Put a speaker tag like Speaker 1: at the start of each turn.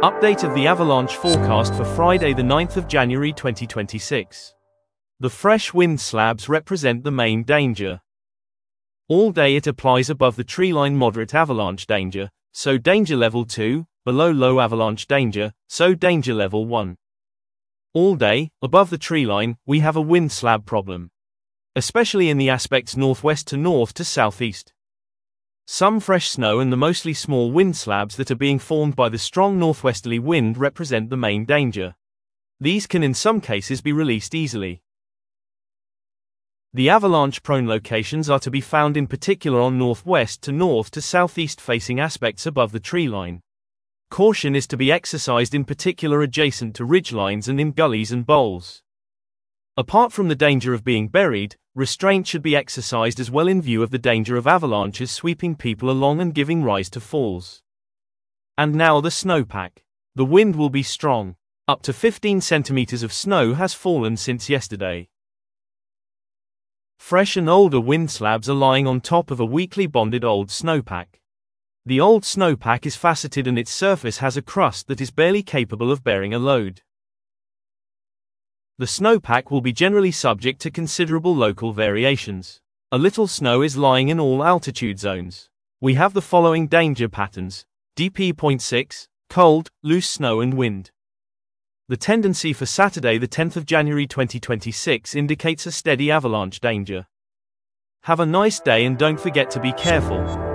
Speaker 1: Update of the avalanche forecast for Friday the 9th of January 2026. The fresh wind slabs represent the main danger. All day it applies above the treeline moderate avalanche danger, so danger level 2, below low avalanche danger, so danger level 1. All day, above the treeline, we have a wind slab problem, especially in the aspects northwest to north to southeast. Some fresh snow and the mostly small wind slabs that are being formed by the strong northwesterly wind represent the main danger. These can in some cases be released easily. The avalanche-prone locations are to be found in particular on northwest to north to southeast facing aspects above the treeline. Caution is to be exercised in particular adjacent to ridgelines and in gullies and bowls. Apart from the danger of being buried, restraint should be exercised as well in view of the danger of avalanches sweeping people along and giving rise to falls. And now the snowpack. The wind will be strong. Up to 15 centimeters of snow has fallen since yesterday. Fresh and older wind slabs are lying on top of a weakly bonded old snowpack. The old snowpack is faceted and its surface has a crust that is barely capable of bearing a load. The snowpack will be generally subject to considerable local variations. A little snow is lying in all altitude zones. We have the following danger patterns: DP.6, cold, loose snow and wind. The tendency for Saturday the 10th of January 2026 indicates a steady avalanche danger. Have a nice day and don't forget to be careful.